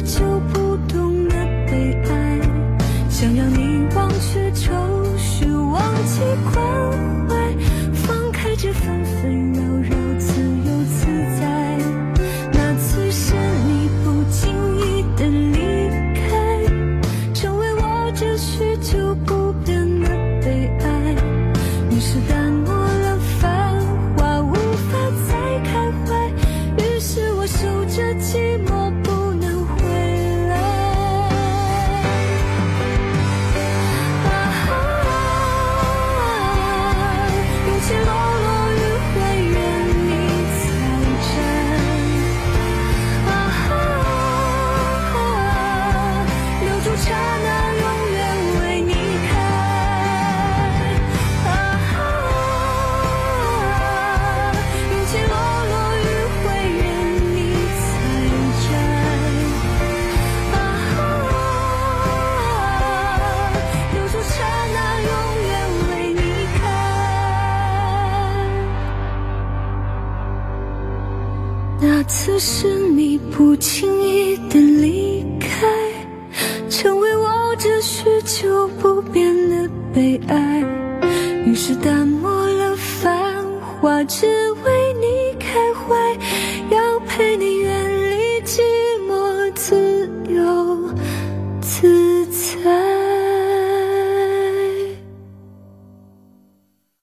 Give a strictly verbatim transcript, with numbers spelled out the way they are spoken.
就不懂得被爱，想让你忘却愁绪，忘记关怀，放开这纷纷扰扰，自由自在。那次是你不经意的离开，成为我这许久不变的悲哀。于是淡漠了繁华，无法再开怀，于是我守着寂寞不能回来。啊啊，勇气落落余晖愿你采摘。啊啊，留住刹那永远为你开。啊啊，勇气落落余晖愿你采摘。啊啊，留住刹那永远为你开。那次是你不经意的离开，成为我这许久不变的悲哀。于是淡漠了繁华，只